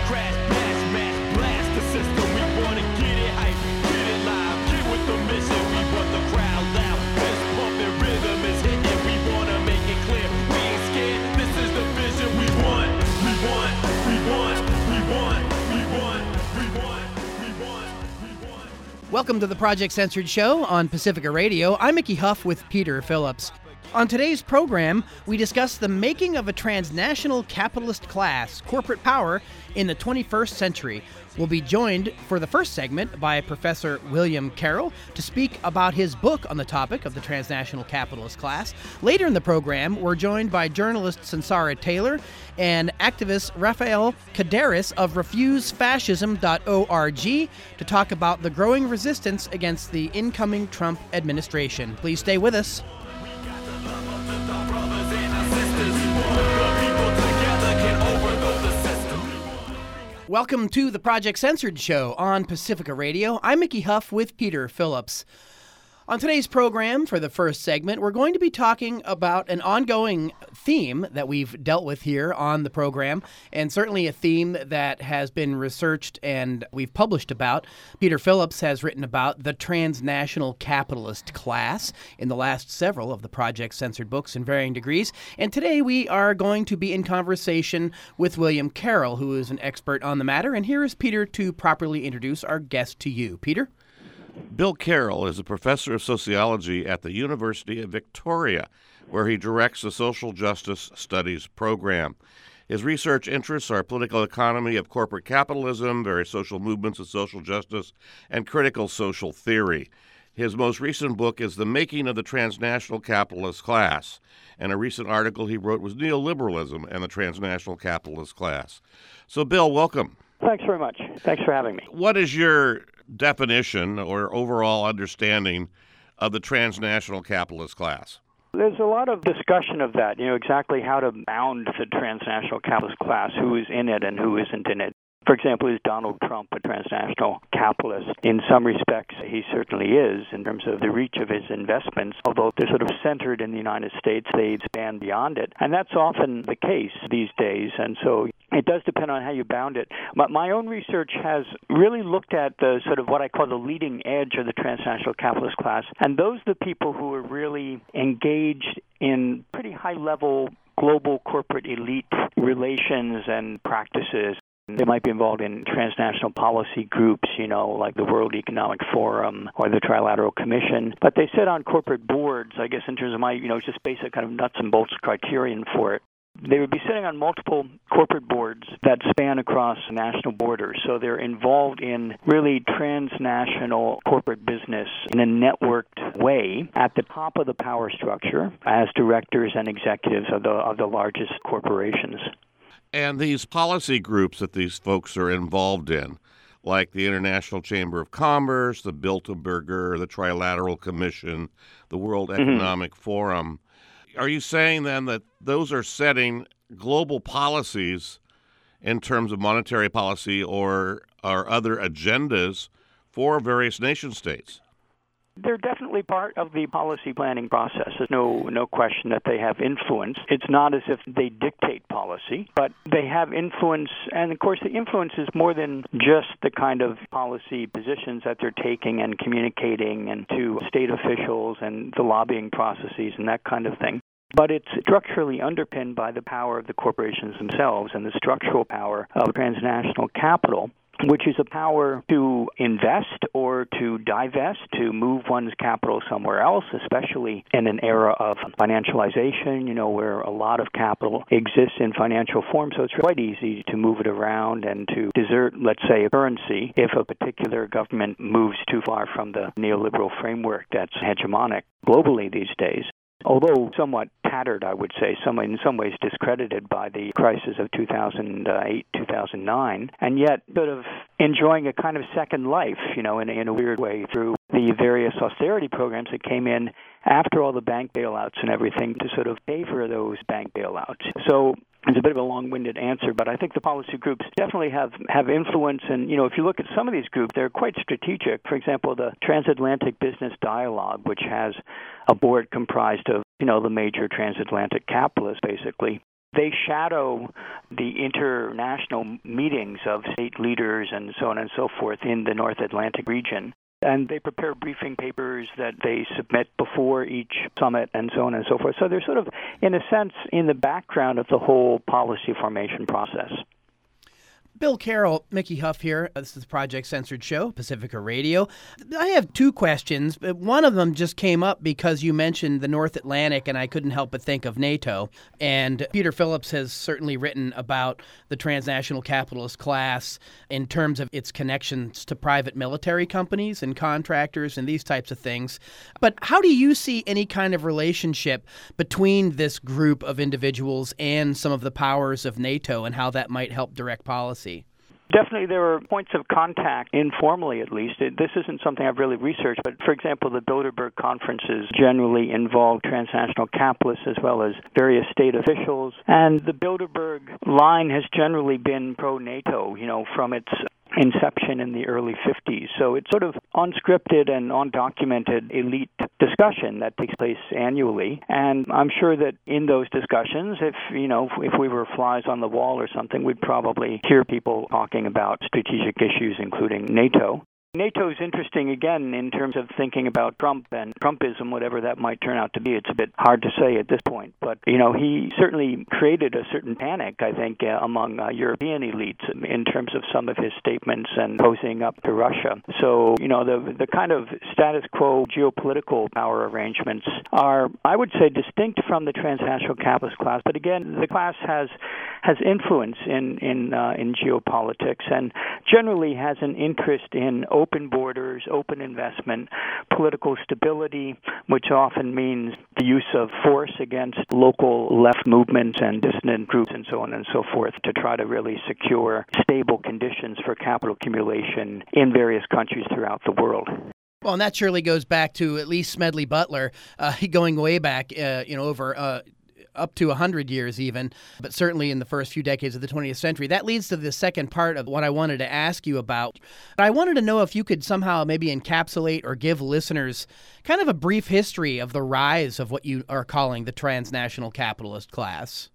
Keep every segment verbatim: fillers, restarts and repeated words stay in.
crash, bash, mash, blast the system. We wanna get it hype, get it live, get with the mission. We want the crowd loud, fist pumping, rhythm is hitting. We wanna make it clear, we ain't scared. This is the vision we want, we want, we want, we want, we want, we want, we want, we want. Welcome to the Project Censored Show on Pacifica Radio. I'm Mickey Huff with Peter Phillips. On today's program, we discuss the making of a transnational capitalist class, corporate power, in the twenty-first century. We'll be joined for the first segment by Professor William Carroll to speak about his book on the topic of the transnational capitalist class. Later in the program, we're joined by journalist Sansara Taylor and activist Rafael Cadaris of refuse fascism dot org to talk about the growing resistance against the incoming Trump administration. Please stay with us. Welcome to the Project Censored Show on Pacifica Radio. I'm Mickey Huff with Peter Phillips. On today's program, for the first segment, we're going to be talking about an ongoing theme that we've dealt with here on the program, and certainly a theme that has been researched and we've published about. Peter Phillips has written about the transnational capitalist class in the last several of the Project Censored books in varying degrees. And today we are going to be in conversation with William Carroll, who is an expert on the matter. And here is Peter to properly introduce our guest to you. Peter? Bill Carroll is a professor of sociology at the University of Victoria, where he directs the Social Justice Studies program. His research interests are political economy of corporate capitalism, various social movements of social justice, and critical social theory. His most recent book is The Making of the Transnational Capitalist Class, and a recent article he wrote was Neoliberalism and the Transnational Capitalist Class. So, Bill, welcome. Thanks very much. Thanks for having me. What is your definition or overall understanding of the transnational capitalist class? There's a lot of discussion of that, you know, exactly how to bound the transnational capitalist class, who is in it and who isn't in it. For example, is Donald Trump a transnational capitalist? In some respects, he certainly is in terms of the reach of his investments. Although they're sort of centered in the United States, they expand beyond it. And that's often the case these days. And so it does depend on how you bound it. But my own research has really looked at the sort of what I call the leading edge of the transnational capitalist class. And those are the people who are really engaged in pretty high-level global corporate elite relations and practices. They might be involved in transnational policy groups, you know, like the World Economic Forum or the Trilateral Commission. But they sit on corporate boards, I guess, in terms of my, you know, just basic kind of nuts and bolts criterion for it. They would be sitting on multiple corporate boards that span across national borders. So they're involved in really transnational corporate business in a networked way at the top of the power structure as directors and executives of the of the largest corporations. And these policy groups that these folks are involved in, like the International Chamber of Commerce, the Bilderberger, the Trilateral Commission, the World Economic mm-hmm. Forum, are you saying then that those are setting global policies in terms of monetary policy or, or other agendas for various nation states? They're definitely part of the policy planning process. There's no no question that they have influence. It's not as if they dictate policy, but they have influence. And, of course, the influence is more than just the kind of policy positions that they're taking and communicating and to state officials and the lobbying processes and that kind of thing. But it's structurally underpinned by the power of the corporations themselves and the structural power of transnational capital, which is a power to invest or to divest, to move one's capital somewhere else, especially in an era of financialization, you know, where a lot of capital exists in financial form. So it's quite easy to move it around and to desert, let's say, a currency if a particular government moves too far from the neoliberal framework that's hegemonic globally these days. Although somewhat tattered, I would say, some, in some ways discredited by the crisis of two thousand eight, two thousand nine, and yet sort of enjoying a kind of second life, you know, in, in a weird way through the various austerity programs that came in after all the bank bailouts and everything to sort of pay for those bank bailouts. So it's a bit of a long-winded answer, but I think the policy groups definitely have, have influence. And, you know, if you look at some of these groups, they're quite strategic. For example, the Transatlantic Business Dialogue, which has a board comprised of, you know, the major transatlantic capitalists, basically. They shadow the international meetings of state leaders and so on and so forth in the North Atlantic region. And they prepare briefing papers that they submit before each summit and so on and so forth. So they're sort of, in a sense, in the background of the whole policy formation process. Bill Carroll, Mickey Huff here. This is the Project Censored Show, Pacifica Radio. I have two questions, but one of them just came up because you mentioned the North Atlantic, and I couldn't help but think of NATO. And Peter Phillips has certainly written about the transnational capitalist class in terms of its connections to private military companies and contractors and these types of things. But how do you see any kind of relationship between this group of individuals and some of the powers of NATO and how that might help direct policy? Definitely there are points of contact, informally at least. It, this isn't something I've really researched, but for example, the Bilderberg conferences generally involve transnational capitalists as well as various state officials. And the Bilderberg line has generally been pro-NATO, you know, from its inception in the early fifties. So it's sort of unscripted and undocumented elite discussion that takes place annually. And I'm sure that in those discussions, if, you know, if we were flies on the wall or something, we'd probably hear people talking about strategic issues, including NATO. NATO is interesting, again, in terms of thinking about Trump and Trumpism, whatever that might turn out to be. It's a bit hard to say at this point. But, you know, he certainly created a certain panic, I think, uh, among uh, European elites in terms of some of his statements and posing up to Russia. So, you know, the the kind of status quo geopolitical power arrangements are, I would say, distinct from the transnational capitalist class. But again, the class has has influence in, in, uh, in geopolitics and generally has an interest in open borders, open investment, political stability, which often means the use of force against local left movements and dissident groups and so on and so forth to try to really secure stable conditions for capital accumulation in various countries throughout the world. Well, and that surely goes back to at least Smedley Butler, uh, going way back, uh, you know, over uh, up to one hundred years even, but certainly in the first few decades of the twentieth century. That leads to the second part of what I wanted to ask you about. I wanted to know if you could somehow maybe encapsulate or give listeners kind of a brief history of the rise of what you are calling the transnational capitalist class.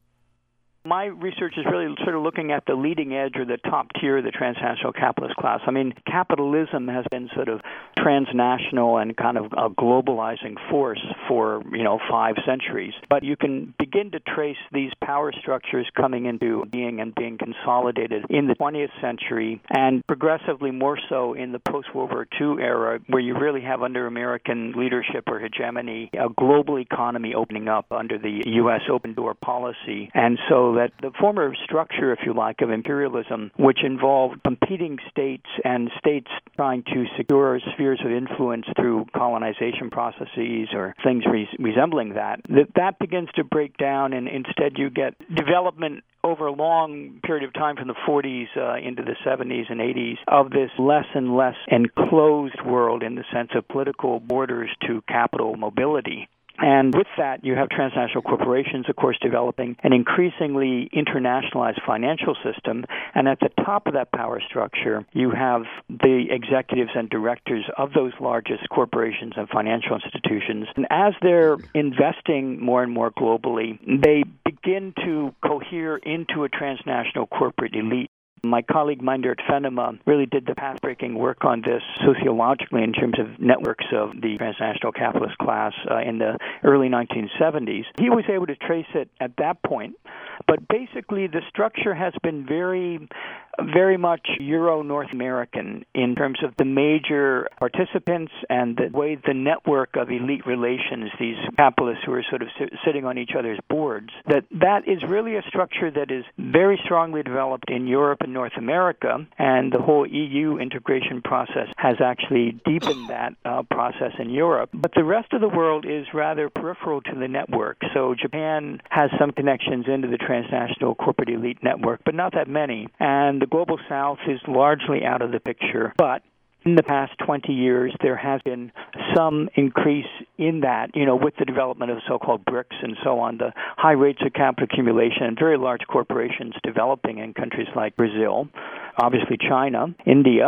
My research is really sort of looking at the leading edge or the top tier of the transnational capitalist class. I mean, capitalism has been sort of transnational and kind of a globalizing force for, you know, five centuries. But you can begin to trace these power structures coming into being and being consolidated in the twentieth century and progressively more so in the post-World War Two era, where you really have under American leadership or hegemony a global economy opening up under the U S open door policy. And so that the former structure, if you like, of imperialism, which involved competing states and states trying to secure spheres of influence through colonization processes or things re- resembling that, that, that begins to break down, and instead you get development over a long period of time from the forties uh, into the seventies and eighties of this less and less enclosed world in the sense of political borders to capital mobility. And with that, you have transnational corporations, of course, developing an increasingly internationalized financial system. And at the top of that power structure, you have the executives and directors of those largest corporations and financial institutions. And as they're investing more and more globally, they begin to cohere into a transnational corporate elite. My colleague Meindert Venema really did the path-breaking work on this sociologically in terms of networks of the transnational capitalist class uh, in the early nineteen seventies. He was able to trace it at that point, but basically the structure has been very, very much Euro-North American in terms of the major participants and the way the network of elite relations, these capitalists who are sort of si- sitting on each other's boards, that that is really a structure that is very strongly developed in Europe and North America, and the whole E U integration process has actually deepened that uh, process in Europe. But the rest of the world is rather peripheral to the network. So Japan has some connections into the transnational corporate elite network, but not that many. And the Global South is largely out of the picture. But in the past twenty years, there has been some increase in that, you know, with the development of so-called BRICS and so on, the high rates of capital accumulation and very large corporations developing in countries like Brazil, obviously China, India.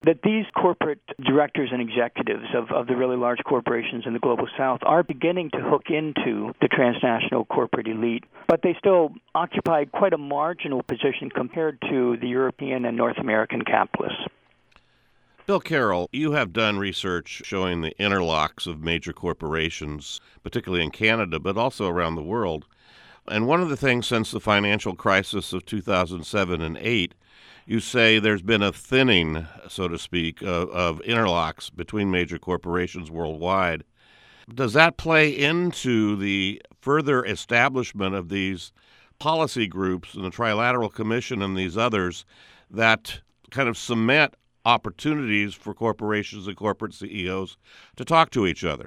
that these corporate directors and executives of, of the really large corporations in the global south are beginning to hook into the transnational corporate elite, but they still occupy quite a marginal position compared to the European and North American capitalists. Bill Carroll, you have done research showing the interlocks of major corporations, particularly in Canada, but also around the world. And one of the things since the financial crisis of two thousand seven and eight, you say there's been a thinning, so to speak, of, of interlocks between major corporations worldwide. Does that play into the further establishment of these policy groups and the Trilateral Commission and these others that kind of cement opportunities for corporations and corporate C E Os to talk to each other?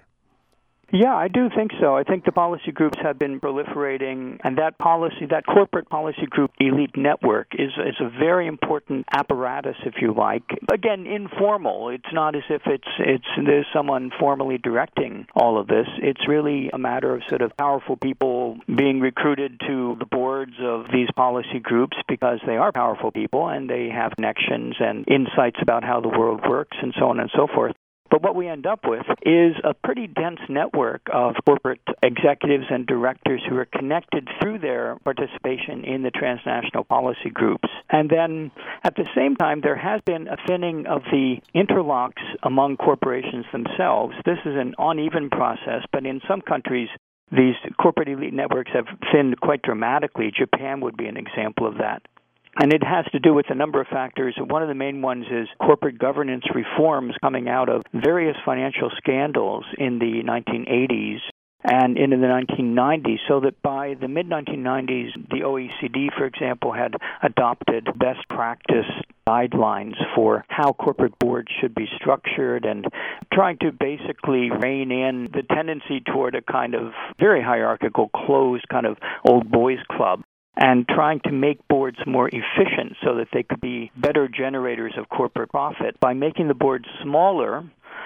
Yeah, I do think so. I think the policy groups have been proliferating, and that policy, that corporate policy group elite network is is a very important apparatus, if you like. Again, informal. It's not as if it's it's there's someone formally directing all of this. It's really a matter of sort of powerful people being recruited to the boards of these policy groups because they are powerful people and they have connections and insights about how the world works and so on and so forth. But what we end up with is a pretty dense network of corporate executives and directors who are connected through their participation in the transnational policy groups. And then at the same time, there has been a thinning of the interlocks among corporations themselves. This is an uneven process, but in some countries, these corporate elite networks have thinned quite dramatically. Japan would be an example of that. And it has to do with a number of factors. One of the main ones is corporate governance reforms coming out of various financial scandals in the nineteen eighties and into the nineteen nineties, so that by the mid nineteen nineties, the O E C D, for example, had adopted best practice guidelines for how corporate boards should be structured and trying to basically rein in the tendency toward a kind of very hierarchical, closed kind of old boys club, and trying to make boards more efficient so that they could be better generators of corporate profit by making the boards smaller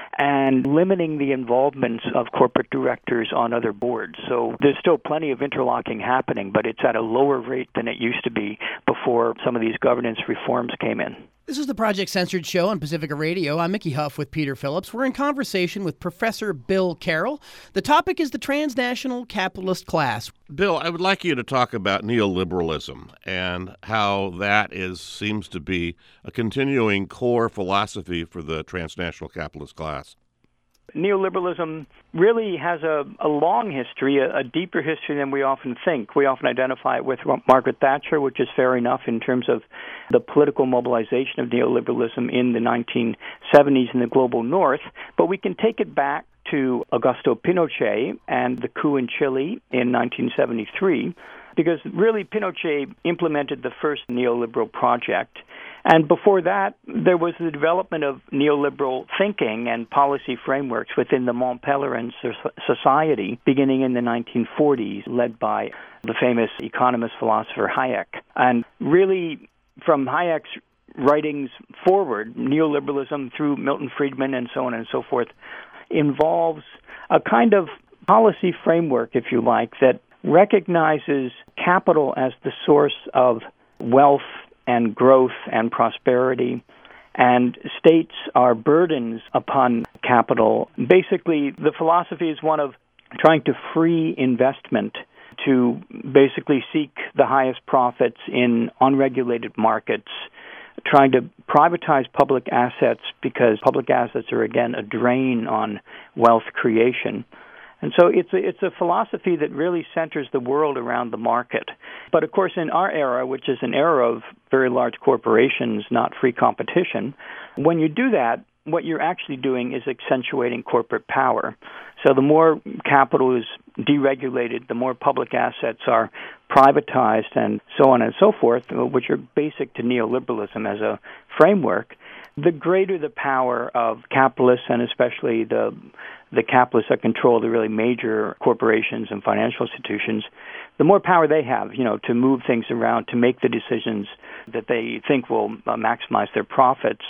and limiting the involvement of corporate directors on other boards. So there's still plenty of interlocking happening, but it's at a lower rate than it used to be before some of these governance reforms came in. This is the Project Censored Show on Pacifica Radio. I'm Mickey Huff with Peter Phillips. We're in conversation with Professor Bill Carroll. The topic is the transnational capitalist class. Bill, I would like you to talk about neoliberalism and how that is seems to be a continuing core philosophy for the transnational capitalist class. Neoliberalism really has a, a long history, a, a deeper history than we often think. We often identify it with Margaret Thatcher, which is fair enough in terms of the political mobilization of neoliberalism in the nineteen seventies in the global north, but we can take it back to Augusto Pinochet and the coup in Chile in nineteen seventy-three, because really Pinochet implemented the first neoliberal project. And before that, there was the development of neoliberal thinking and policy frameworks within the Mont Pelerin Society beginning in the nineteen forties, led by the famous economist philosopher Hayek. And really, from Hayek's writings forward, neoliberalism through Milton Friedman and so on and so forth involves a kind of policy framework, if you like, that recognizes capital as the source of wealth and growth and prosperity, and states are burdens upon capital. Basically, the philosophy is one of trying to free investment to basically seek the highest profits in unregulated markets, trying to privatize public assets because public assets are, again, a drain on wealth creation. And so it's a, it's a philosophy that really centers the world around the market. But of course, in our era, which is an era of very large corporations, not free competition, when you do that, what you're actually doing is accentuating corporate power. So the more capital is deregulated, the more public assets are privatized and so on and so forth, which are basic to neoliberalism as a framework, the greater the power of capitalists, and especially the the capitalists that control the really major corporations and financial institutions, the more power they have, you know, to move things around, to make the decisions that they think will uh, maximize their profits.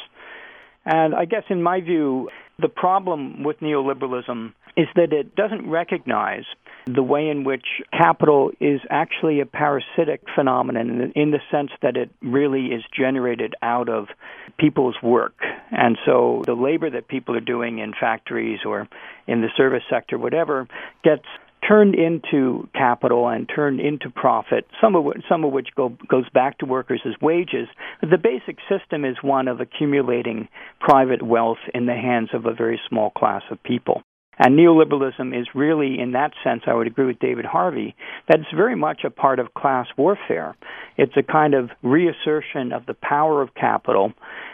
And I guess in my view, the problem with neoliberalism is that it doesn't recognize the way in which capital is actually a parasitic phenomenon in the sense that it really is generated out of people's work. And so the labor that people are doing in factories or in the service sector, whatever, gets turned into capital and turned into profit, some of which, some of which go, goes back to workers as wages. The basic system is one of accumulating private wealth in the hands of a very small class of people. And neoliberalism is really, in that sense, I would agree with David Harvey, that it's very much a part of class warfare. It's a kind of reassertion of the power of capital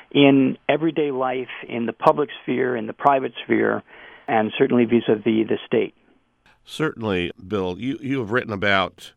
in everyday life, in the public sphere, in the private sphere, and certainly vis-a-vis the state. Certainly, Bill, you, you have written about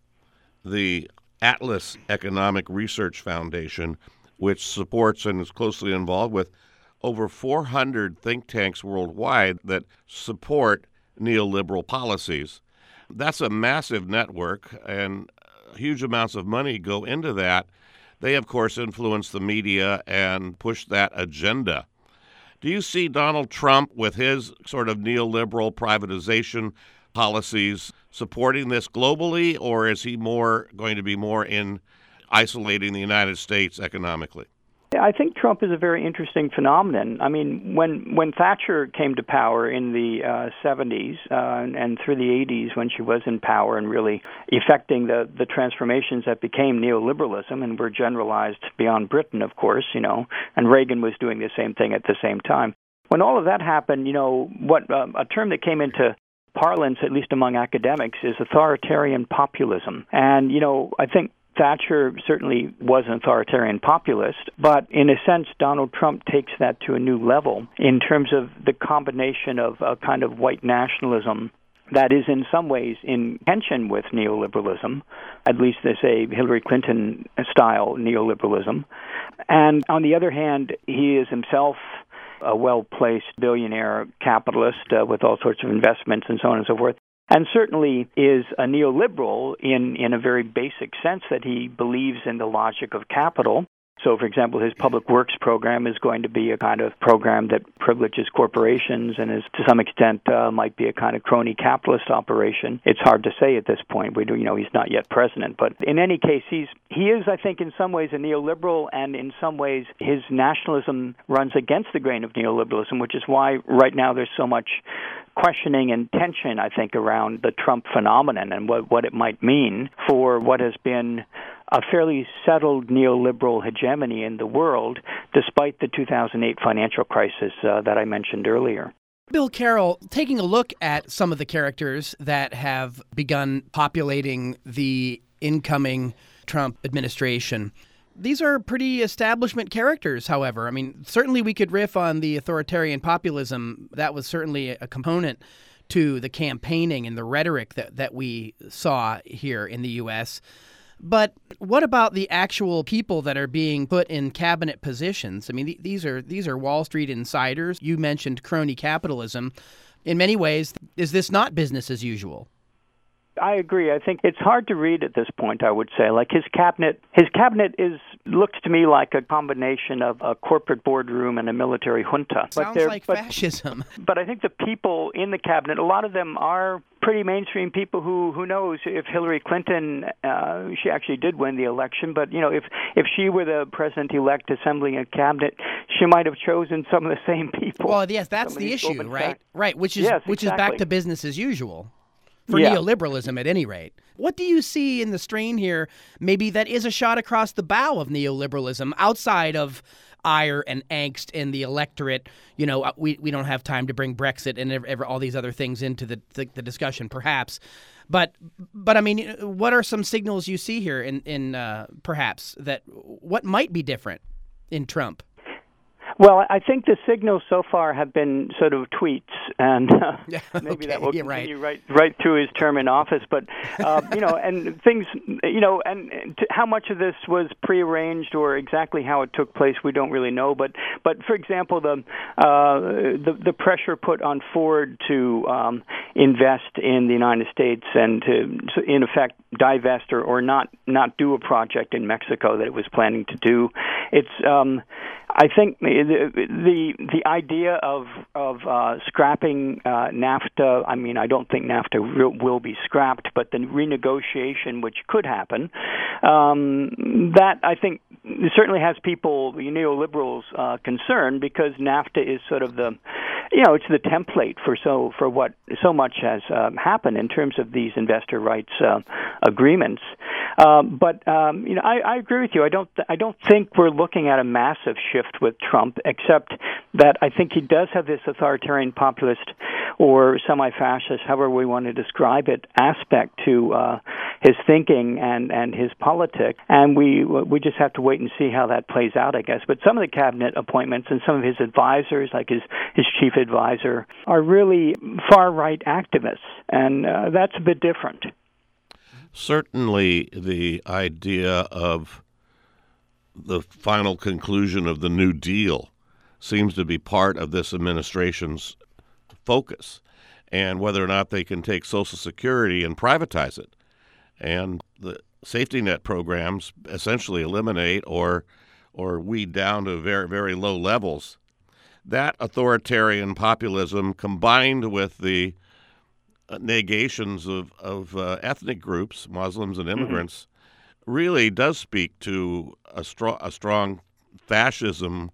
the Atlas Economic Research Foundation, which supports and is closely involved with over four hundred think tanks worldwide that support neoliberal policies. That's a massive network, and huge amounts of money go into that. They, of course, influence the media and push that agenda. Do you see Donald Trump with his sort of neoliberal privatization policies supporting this globally, or is he more going to be more in isolating the United States economically? I think Trump is a very interesting phenomenon. I mean, when when Thatcher came to power in the uh, seventies uh, and, and through the eighties, when she was in power and really effecting the, the transformations that became neoliberalism and were generalized beyond Britain, of course, you know, and Reagan was doing the same thing at the same time. When all of that happened, you know, what uh, a term that came into parlance, at least among academics, is authoritarian populism. And, you know, I think Thatcher certainly was an authoritarian populist, but in a sense, Donald Trump takes that to a new level in terms of the combination of a kind of white nationalism that is in some ways in tension with neoliberalism, at least they say Hillary Clinton-style neoliberalism. And on the other hand, he is himself a well-placed billionaire capitalist uh, with all sorts of investments and so on and so forth. And certainly is a neoliberal in, in a very basic sense that he believes in the logic of capital. So, for example, his public works program is going to be a kind of program that privileges corporations and is, to some extent, uh, might be a kind of crony capitalist operation. It's hard to say at this point. We do, you know, he's not yet president. But in any case, he's he is, I think, in some ways a neoliberal, and in some ways his nationalism runs against the grain of neoliberalism, which is why right now there's so much questioning and tension, I think, around the Trump phenomenon and what, what it might mean for what has been a fairly settled neoliberal hegemony in the world, despite the two thousand eight financial crisis uh, that I mentioned earlier. Bill Carroll, taking a look at some of the characters that have begun populating the incoming Trump administration, these are pretty establishment characters, however. I mean, certainly we could riff on the authoritarian populism. That was certainly a component to the campaigning and the rhetoric that, that we saw here in the U S But what about the actual people that are being put in cabinet positions? I mean, th- these are these are Wall Street insiders. You mentioned crony capitalism. In many ways, is this not business as usual? I agree. I think it's hard to read at this point, I would say. Like his cabinet, his cabinet is looks to me like a combination of a corporate boardroom and a military junta. Sounds but like but, fascism. But I think the people in the cabinet, a lot of them are pretty mainstream people who, who knows if Hillary Clinton, uh, she actually did win the election, but, you know, if, if she were the president-elect assembling a cabinet, she might have chosen some of the same people. Well, yes, that's the issue, right? Sachs. Right, which is yes, which exactly. is back to business as usual. For yeah. neoliberalism, at any rate. What do you see in the strain here, maybe that is a shot across the bow of neoliberalism, outside of ire and angst in the electorate? You know, we we don't have time to bring Brexit and ever, ever, all these other things into the, the, the discussion, perhaps. But, but I mean, what are some signals you see here in, in uh, perhaps, that what might be different in Trump? Well, I think the signals so far have been sort of tweets, and uh, yeah, maybe okay, that will yeah, continue right. right right through his term in office. But uh, you know, and things, you know, and to, how much of this was prearranged or exactly how it took place, we don't really know. But but for example, the uh, the, the pressure put on Ford to um, invest in the United States and to, to in effect divest or, or not not do a project in Mexico that it was planning to do. It's um, I think the the, the idea of of uh, scrapping uh, NAFTA, I mean, I don't think NAFTA will, will be scrapped, but the renegotiation, which could happen, um, that I think certainly has people, the neoliberals, uh, concerned, because NAFTA is sort of the, you know, it's the template for so for what so much has um, happened in terms of these investor rights uh, agreements. Uh, but um, you know, I, I agree with you. I don't th- I don't think we're looking at a massive shift with Trump, except that I think he does have this authoritarian populist or semi-fascist, however we want to describe it, aspect to uh, his thinking and, and his politics, and we we just have to wait and see how that plays out, I guess. But some of the cabinet appointments and some of his advisors, like his, his chief advisor, are really far-right activists, and uh, that's a bit different. Certainly the idea of the final conclusion of the New Deal seems to be part of this administration's focus, and whether or not they can take Social Security and privatize it. And the safety net programs essentially eliminate or or weed down to very, very low levels. That authoritarian populism combined with the negations of, of uh, ethnic groups, Muslims and immigrants, mm-hmm. really does speak to a, stro- a strong fascism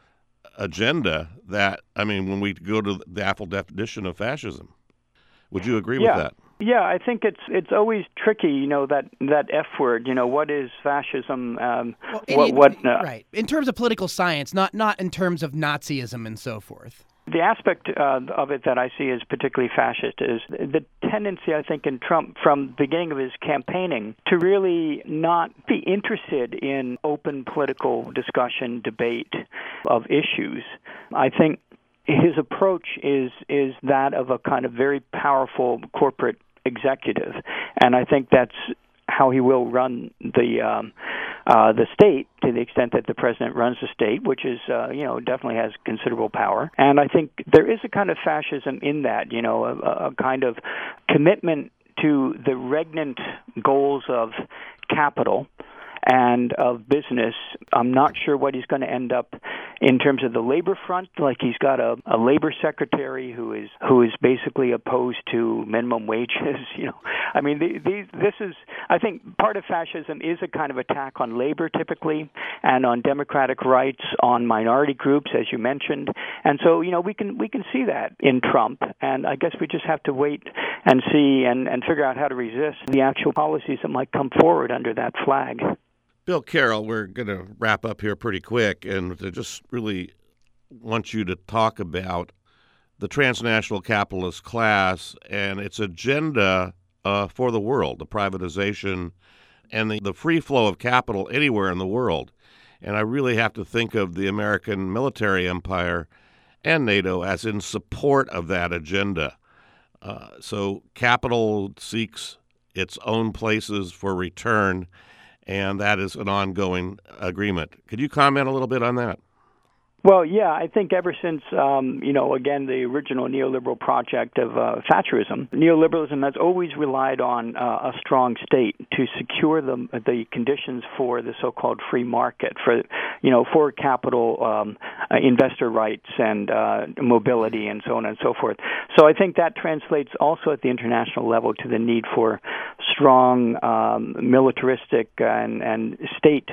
agenda that, I mean, when we go to the Apple definition of fascism. Would you agree yeah. with that? Yeah, I think it's it's always tricky, you know, that, that F word. You know, what is fascism? Um, well, what, it, what uh, right? In terms of political science, not not in terms of Nazism and so forth. The aspect uh, of it that I see as particularly fascist is the tendency, I think, in Trump from the beginning of his campaigning to really not be interested in open political discussion, debate of issues. I think his approach is is that of a kind of very powerful corporate executive, and I think that's how he will run the um, uh, the state, to the extent that the president runs the state, which is uh, you know definitely has considerable power. And I think there is a kind of fascism in that, you know, a, a kind of commitment to the regnant goals of capital and of business. I'm not sure what he's going to end up in terms of the labor front. Like, he's got a, a labor secretary who is who is basically opposed to minimum wages. You know, I mean, the, these this is I think part of fascism is a kind of attack on labor typically, and on democratic rights, on minority groups, as you mentioned. And so, you know, we can we can see that in Trump, and I guess we just have to wait and see and, and figure out how to resist the actual policies that might come forward under that flag. Bill Carroll, we're going to wrap up here pretty quick, and I just really want you to talk about the transnational capitalist class and its agenda uh, for the world, the privatization and the, the free flow of capital anywhere in the world. And I really have to think of the American military empire and NATO as in support of that agenda. Uh, so capital seeks its own places for return, and that is an ongoing agreement. Could you comment a little bit on that? Well, yeah, I think ever since, um, you know, again, the original neoliberal project of uh, Thatcherism, neoliberalism has always relied on uh, a strong state to secure the the conditions for the so-called free market, for, you know, for capital, um, uh, investor rights and uh, mobility and so on and so forth. So I think that translates also at the international level to the need for strong um, militaristic and, and state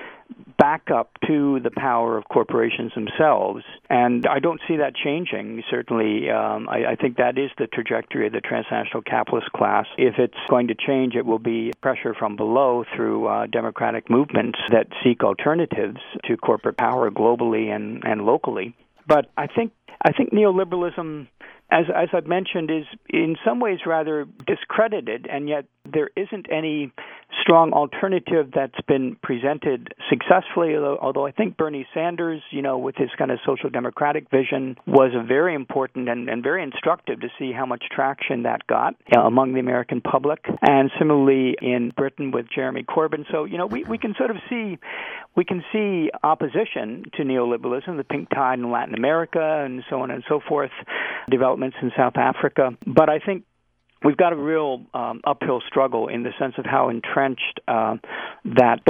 back up to the power of corporations themselves. And I don't see that changing, certainly. Um, I, I think that is the trajectory of the transnational capitalist class. If it's going to change, it will be pressure from below through uh, democratic movements that seek alternatives to corporate power globally and, and locally. But I think I think neoliberalism, as as I've mentioned, is in some ways rather discredited, and yet there isn't any strong alternative that's been presented successfully, although, although I think Bernie Sanders, you know, with his kind of social democratic vision, was a very important and, and very instructive to see how much traction that got you know, among the American public. And similarly in Britain with Jeremy Corbyn. So, you know, we, we can sort of see we can see opposition to neoliberalism, the pink tide in Latin America and so on and so forth, developments in South Africa. But I think we've got a real um, uphill struggle in the sense of how entrenched uh, that both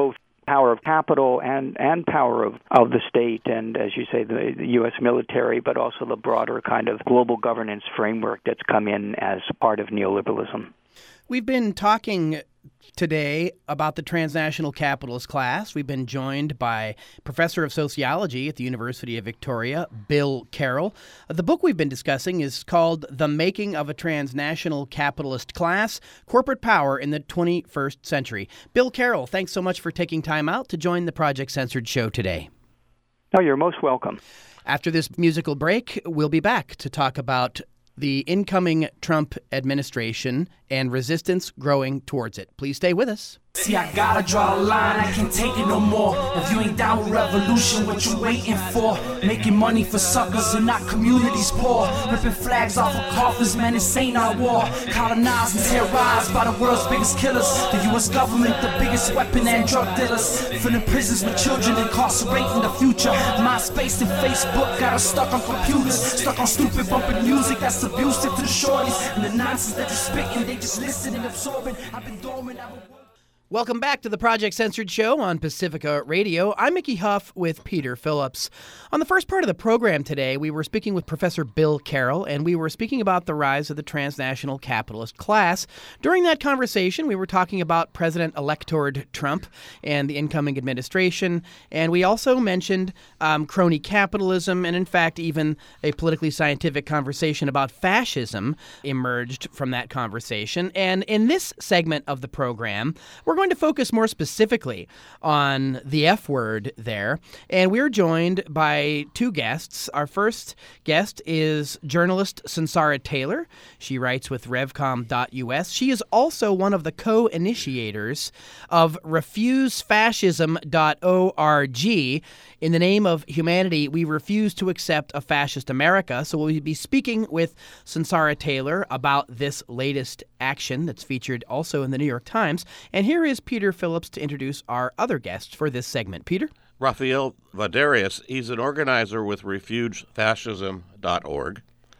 power of capital and, and power of, of the state and, as you say, the, the U S military, but also the broader kind of global governance framework that's come in as part of neoliberalism. We've been talking today about the transnational capitalist class. We've been joined by Professor of Sociology at the University of Victoria, Bill Carroll. The book we've been discussing is called The Making of a Transnational Capitalist Class, Corporate Power in the twenty-first Century. Bill Carroll, thanks so much for taking time out to join the Project Censored show today. Oh, you're most welcome. After this musical break, we'll be back to talk about the incoming Trump administration and resistance growing towards it. Please stay with us. See, I gotta draw a line, I can't take it no more. If you ain't down with revolution, what you waiting for? Making money for suckers and not communities poor. Ripping flags off of coffins, man, this ain't our war. Colonized and terrorized by the world's biggest killers. The U S government, the biggest weapon and drug dealers. Filling prisons with children, incarcerating the future. MySpace and Facebook got us stuck on computers. Stuck on stupid bumping music that's abusive to the shorties. And the nonsense that you're spitting, they just listen and absorbing. I've been dormant, I've been... Welcome back to the Project Censored show on Pacifica Radio. I'm Mickey Huff with Peter Phillips. On the first part of the program today, we were speaking with Professor Bill Carroll, and we were speaking about the rise of the transnational capitalist class. During that conversation, we were talking about President-elected Trump and the incoming administration, and we also mentioned um, crony capitalism, and in fact, even a politically scientific conversation about fascism emerged from that conversation. And in this segment of the program, we're going to focus more specifically on the F word there, and we're joined by two guests. Our first guest is journalist Sunsara Taylor. She writes with revcom dot U S. She is also one of the co-initiators of refuse fascism dot org. In the name of humanity, we refuse to accept a fascist America. So we'll be speaking with Sunsara Taylor about this latest action that's featured also in the New York Times. And here is Peter Phillips to introduce our other guests for this segment. Peter? Rafael Vaderius, he's an organizer with refuge fascism dot org,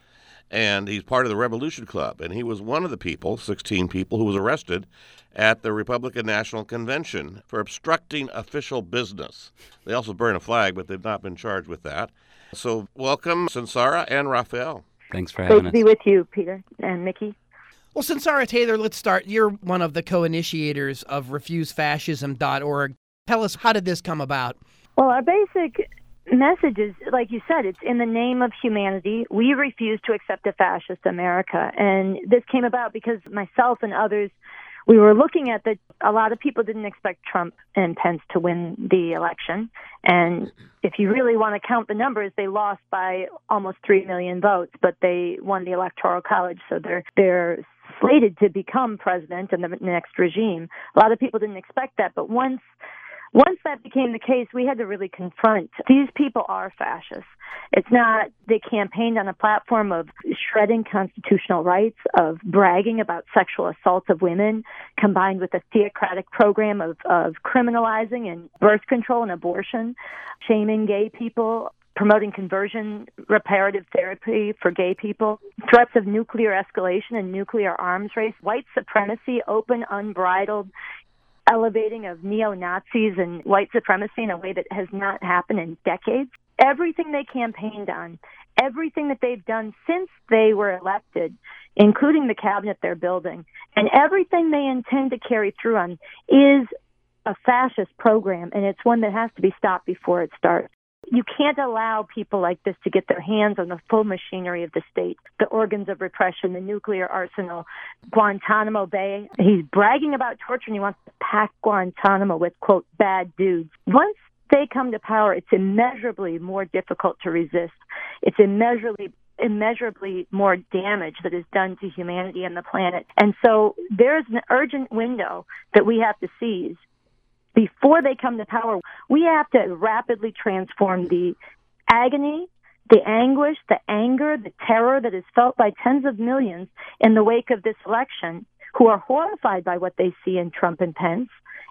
and he's part of the Revolution Club, and he was one of the people, sixteen people, who was arrested at the Republican National Convention for obstructing official business. They also burn a flag, but they've not been charged with that. So welcome, Sunsara and Rafael. Thanks for having Great us. to be with you, Peter and Mickey. Well, Sunsara Taylor, let's start. You're one of the co-initiators of refuse fascism dot org. Tell us, how did this come about? Well, our basic message is, like you said, it's in the name of humanity. We refuse to accept a fascist America. And this came about because myself and others, we were looking at that a lot of people didn't expect Trump and Pence to win the election. And if you really want to count the numbers, they lost by almost three million votes, but they won the Electoral College. So they're they're slated to become president in the next regime. A lot of people didn't expect that, but once Once that became the case, we had to really confront these people are fascists. It's not, they campaigned on a platform of shredding constitutional rights, of bragging about sexual assault of women, combined with a theocratic program of, of criminalizing and birth control and abortion, shaming gay people, promoting conversion reparative therapy for gay people, threats of nuclear escalation and nuclear arms race, white supremacy, open, unbridled elevating of neo-Nazis and white supremacy in a way that has not happened in decades. Everything they campaigned on, everything that they've done since they were elected, including the cabinet they're building, and everything they intend to carry through on is a fascist program, and it's one that has to be stopped before it starts. You can't allow people like this to get their hands on the full machinery of the state, the organs of repression, the nuclear arsenal, Guantanamo Bay. He's bragging about torture, and he wants to pack Guantanamo with, quote, bad dudes. Once they come to power, it's immeasurably more difficult to resist. It's immeasurably immeasurably more damage that is done to humanity and the planet. And so there's an urgent window that we have to seize. Before they come to power, we have to rapidly transform the agony, the anguish, the anger, the terror that is felt by tens of millions in the wake of this election, who are horrified by what they see in Trump and Pence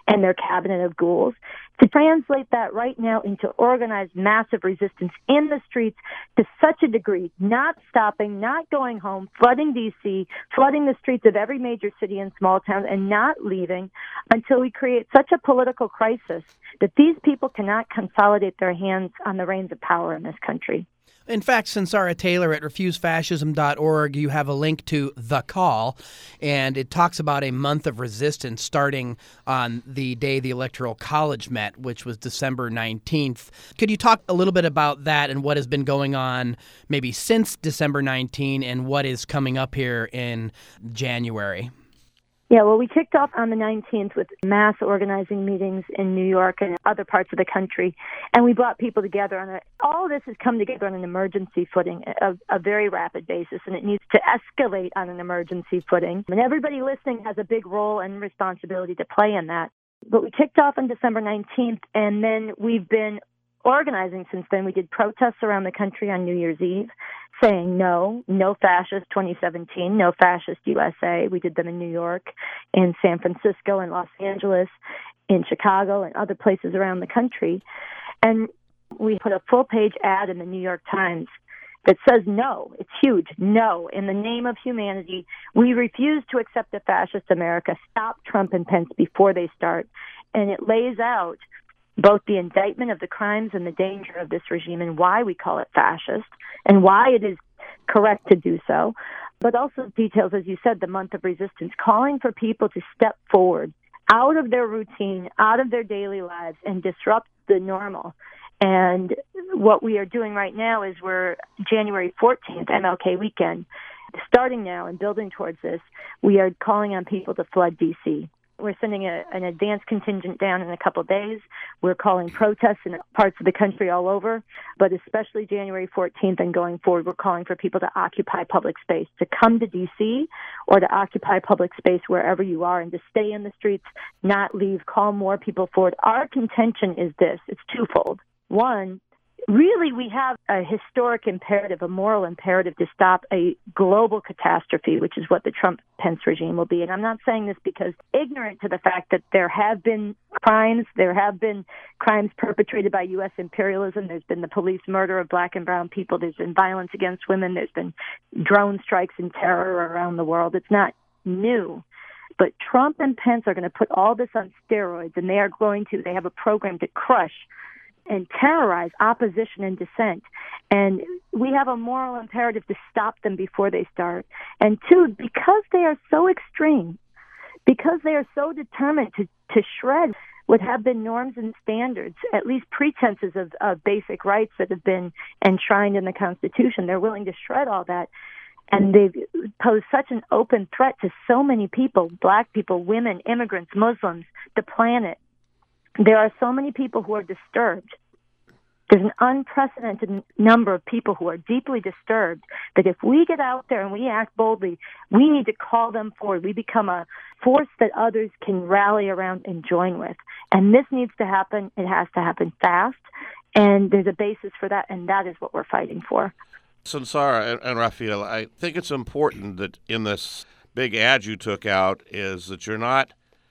and their cabinet of ghouls, to translate that right now into organized massive resistance in the streets to such a degree, not stopping, not going home, flooding D C, flooding the streets of every major city and small town, and not leaving until we create such a political crisis that these people cannot consolidate their hands on the reins of power in this country. In fact, Sunsara Taylor at refuse fascism dot org, you have a link to The Call, and it talks about a month of resistance starting on the day the Electoral College met, which was December nineteenth. Could you talk a little bit about that and what has been going on maybe since December nineteenth and what is coming up here in January? Yeah, well, we kicked off on the nineteenth with mass organizing meetings in New York and other parts of the country, and we brought people together on a, all this has come together on an emergency footing, a, a very rapid basis, and it needs to escalate on an emergency footing. And everybody listening has a big role and responsibility to play in that. But we kicked off on December nineteenth, and then we've been organizing since then. We did protests around the country on New Year's Eve, saying no, no fascist twenty seventeen, no fascist U S A. We did them in New York, in San Francisco, in Los Angeles, in Chicago, and other places around the country. And we put a full-page ad in the New York Times that says no. It's huge. No. In the name of humanity, we refuse to accept a fascist America. Stop Trump and Pence before they start. And it lays out both the indictment of the crimes and the danger of this regime and why we call it fascist and why it is correct to do so, but also details, as you said, the month of resistance, calling for people to step forward out of their routine, out of their daily lives, and disrupt the normal. And what we are doing right now is we're January fourteenth, M L K weekend, starting now and building towards this, we are calling on people to flood D C. We're sending a, an advanced contingent down in a couple of days. We're calling protests in parts of the country all over, but especially January fourteenth and going forward, we're calling for people to occupy public space, to come to D C or to occupy public space wherever you are and to stay in the streets, not leave, call more people forward. Our contention is this. It's twofold. One, really, we have a historic imperative, a moral imperative to stop a global catastrophe, which is what the Trump-Pence regime will be. And I'm not saying this because ignorant to the fact that there have been crimes, there have been crimes perpetrated by U S imperialism. There's been the police murder of black and brown people. There's been violence against women. There's been drone strikes and terror around the world. It's not new. But Trump and Pence are going to put all this on steroids, and they are going to, they have a program to crush and terrorize opposition and dissent. And we have a moral imperative to stop them before they start. And two, because they are so extreme, because they are so determined to, to shred what have been norms and standards, at least pretenses of, of basic rights that have been enshrined in the Constitution, they're willing to shred all that. And they've posed such an open threat to so many people, black people, women, immigrants, Muslims, the planet. There are so many people who are disturbed. There's an unprecedented n- number of people who are deeply disturbed that if we get out there and we act boldly, we need to call them forward. We become a force that others can rally around and join with. And this needs to happen. It has to happen fast. And there's a basis for that, and that is what we're fighting for. Sunsara and, and Raphael, I think it's important that in this big ad you took out is that you're not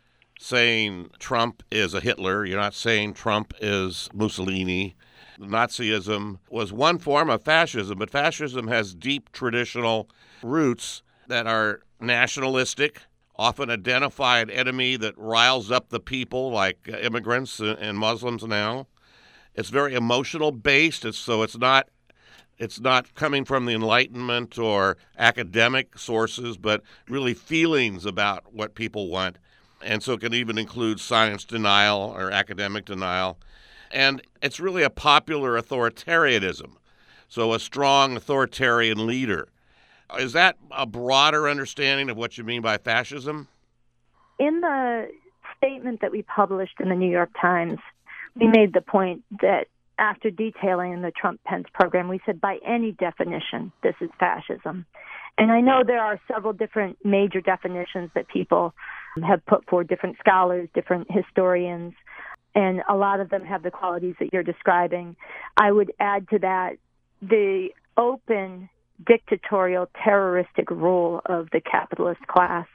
saying Trump is a Hitler. You're not saying Trump is Mussolini. Nazism was one form of fascism, but fascism has deep traditional roots that are nationalistic, often identify an enemy that riles up the people, like immigrants and Muslims now. It's very emotional based, it's, so it's not it's not coming from the Enlightenment or academic sources, but really feelings about what people want. And so it can even include science denial or academic denial. And it's really a popular authoritarianism, so a strong authoritarian leader. Is that a broader understanding of what you mean by fascism? In the statement that we published in the New York Times, we made the point that after detailing the Trump-Pence program, we said by any definition, this is fascism. And I know there are several different major definitions that people have put forward, different scholars, different historians, and a lot of them have the qualities that you're describing. I would add to that the open, dictatorial, terroristic rule of the capitalist class.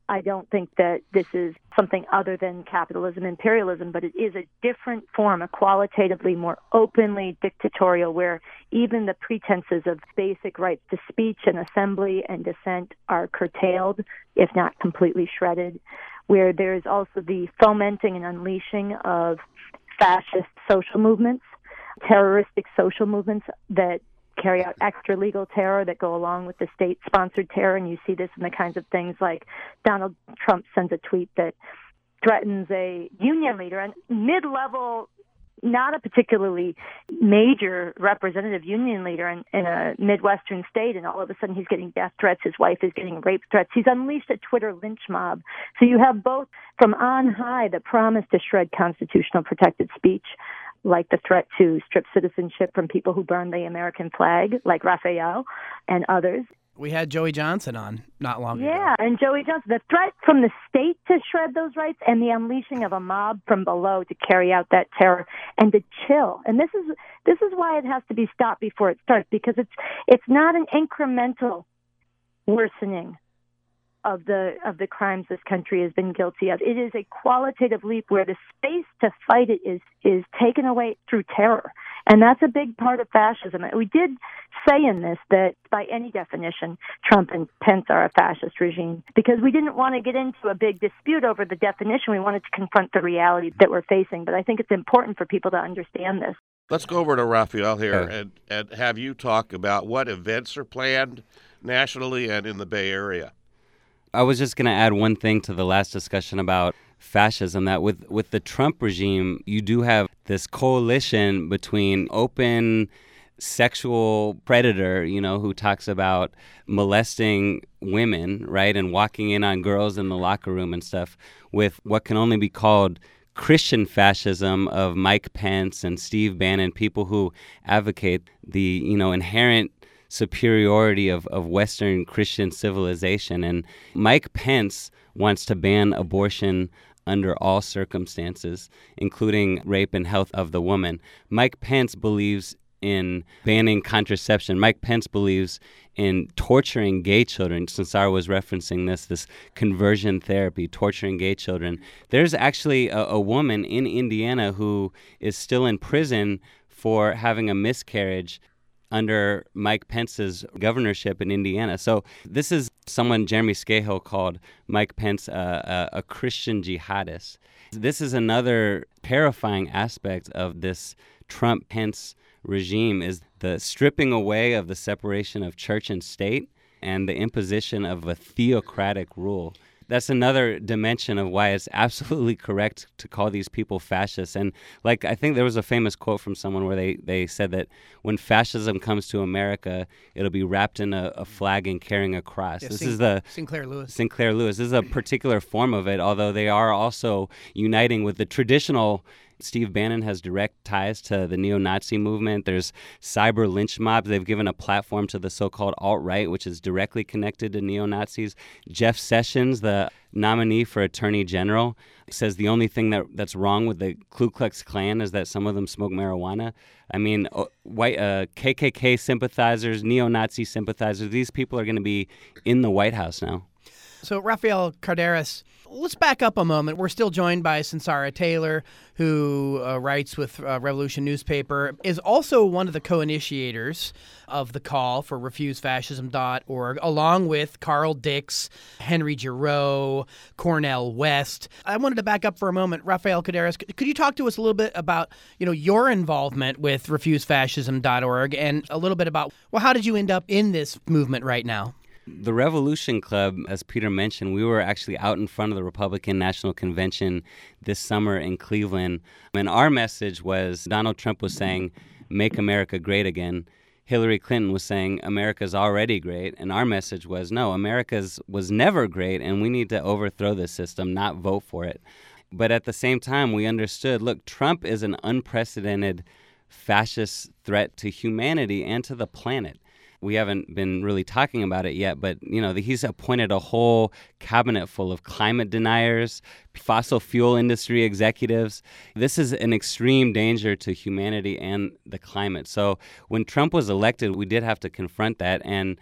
I don't think that this is something other than capitalism, imperialism, but it is a different form, a qualitatively more openly dictatorial, where even the pretenses of basic rights to speech and assembly and dissent are curtailed, if not completely shredded, where there is also the fomenting and unleashing of fascist social movements, terroristic social movements that carry out extra-legal terror that go along with the state-sponsored terror, and you see this in the kinds of things like Donald Trump sends a tweet that threatens a union leader, and mid-level, not a particularly major representative union leader in, in a Midwestern state, and all of a sudden he's getting death threats, his wife is getting rape threats. He's unleashed a Twitter lynch mob. So you have both from on high the promise to shred constitutional protected speech, like the threat to strip citizenship from people who burn the American flag, like Raphael and others. We had Joey Johnson on not long ago. Yeah, and Joey Johnson. The threat from the state to shred those rights and the unleashing of a mob from below to carry out that terror and to chill. And this is this is why it has to be stopped before it starts, because it's it's not an incremental worsening of the of the crimes this country has been guilty of. It is a qualitative leap where the space to fight it is is taken away through terror. And that's a big part of fascism. We did say in this that by any definition, Trump and Pence are a fascist regime, because we didn't want to get into a big dispute over the definition. We wanted to confront the reality that we're facing. But I think it's important for people to understand this. Let's go over to Raphael here and, and have you talk about what events are planned nationally and in the Bay Area. I was just going to add one thing to the last discussion about fascism, that with, with the Trump regime, you do have this coalition between open sexual predator, you know, who talks about molesting women, right, and walking in on girls in the locker room and stuff, with what can only be called Christian fascism of Mike Pence and Steve Bannon, people who advocate the, you know, inherent superiority of, of Western Christian civilization. And Mike Pence wants to ban abortion under all circumstances, including rape and health of the woman. Mike Pence believes in banning contraception. Mike Pence believes in torturing gay children. Sunsara was referencing this, this conversion therapy, torturing gay children. There's actually a, a woman in Indiana who is still in prison for having a miscarriage under Mike Pence's governorship in Indiana. So this is someone Jeremy Scahill called Mike Pence uh, a, a Christian jihadist. This is another terrifying aspect of this Trump-Pence regime, is the stripping away of the separation of church and state and the imposition of a theocratic rule. That's another dimension of why it's absolutely correct to call these people fascists. And like, I think there was a famous quote from someone where they, they said that when fascism comes to America, it'll be wrapped in a, a flag and carrying a cross. Yeah, this Sin- is the Sinclair Lewis. Sinclair Lewis. This is a particular form of it, although they are also uniting with the traditional. Steve Bannon has direct ties to the neo-Nazi movement. There's cyber lynch mobs. They've given a platform to the so-called alt-right, which is directly connected to neo-Nazis. Jeff Sessions, the nominee for Attorney General, says the only thing that that's wrong with the Ku Klux Klan is that some of them smoke marijuana. I mean, white uh, K K K sympathizers, neo-Nazi sympathizers, these people are going to be in the White House now. So, Rafael Cardenas, let's back up a moment. We're still joined by Sunsara Taylor, who uh, writes with uh, Revolution Newspaper, is also one of the co-initiators of the call for refuse fascism dot org, along with Carl Dix, Henry Giroux, Cornel West. I wanted to back up for a moment. Rafael Cardenas, could you talk to us a little bit about, you know, your involvement with refuse fascism dot org and a little bit about, well, how did you end up in this movement right now? The Revolution Club, as Peter mentioned, we were actually out in front of the Republican National Convention this summer in Cleveland. And our message was, Donald Trump was saying, make America great again. Hillary Clinton was saying, America's already great. And our message was, no, America's was never great, and we need to overthrow this system, not vote for it. But at the same time, we understood, look, Trump is an unprecedented fascist threat to humanity and to the planet. We haven't been really talking about it yet, but, you know, he's appointed a whole cabinet full of climate deniers, fossil fuel industry executives. This is an extreme danger to humanity and the climate. So when Trump was elected, we did have to confront that. And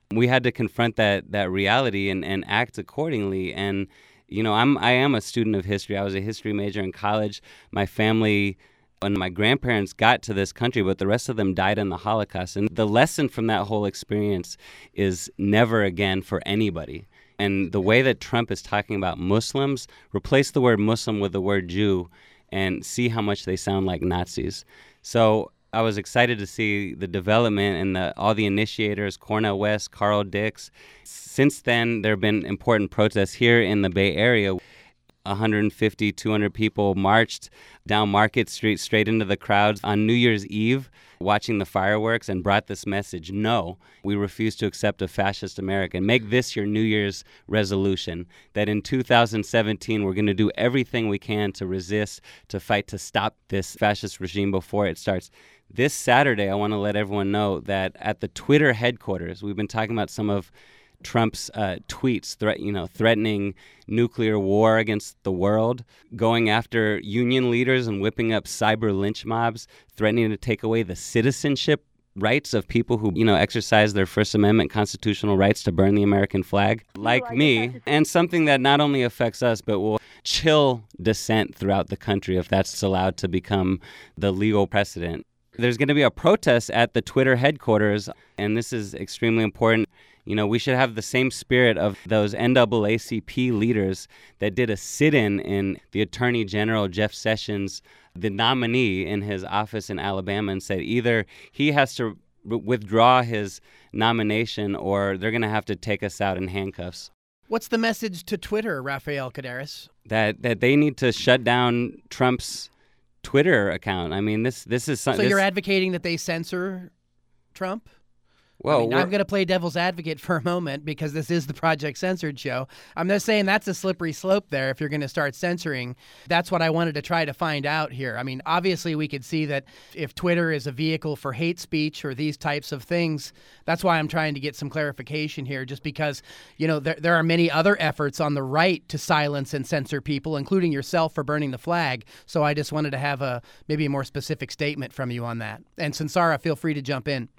we had to confront that that reality and, and act accordingly. And, you know, I'm I am a student of history. I was a history major in college. My family and my grandparents got to this country, but the rest of them died in the Holocaust. And the lesson from that whole experience is never again for anybody. And the way that Trump is talking about Muslims, replace the word Muslim with the word Jew and see how much they sound like Nazis. So I was excited to see the development and the, all the initiators, Cornel West, Carl Dix. Since then, there have been important protests here in the Bay Area. one hundred fifty, two hundred people marched down Market Street straight into the crowds on New Year's Eve, watching the fireworks, and brought this message: no, we refuse to accept a fascist America. And make this your New Year's resolution, that in two thousand seventeen we're going to do everything we can to resist, to fight, to stop this fascist regime before it starts. This Saturday, I want to let everyone know that at the Twitter headquarters, we've been talking about some of Trump's uh, tweets, threat, you know, threatening nuclear war against the world, going after union leaders and whipping up cyber lynch mobs, threatening to take away the citizenship rights of people who, you know, exercise their First Amendment constitutional rights to burn the American flag, like I me, and something that not only affects us, but will chill dissent throughout the country if that's allowed to become the legal precedent. There's going to be a protest at the Twitter headquarters, and this is extremely important. You know, we should have the same spirit of those N double A C P leaders that did a sit-in in the Attorney General, Jeff Sessions, the nominee in his office in Alabama, and said either he has to r- withdraw his nomination or they're going to have to take us out in handcuffs. What's the message to Twitter, Rafael Cadares? That that they need to shut down Trump's Twitter account. I mean, this this is something. So you're advocating that they censor Trump? Well, I mean, I'm going to play devil's advocate for a moment because this is the Project Censored show. I'm just saying that's a slippery slope there if you're going to start censoring. That's what I wanted to try to find out here. I mean, obviously we could see that if Twitter is a vehicle for hate speech or these types of things, that's why I'm trying to get some clarification here, just because, you know, there, there are many other efforts on the right to silence and censor people, including yourself for burning the flag. So I just wanted to have a maybe a more specific statement from you on that. And Sunsara, feel free to jump in.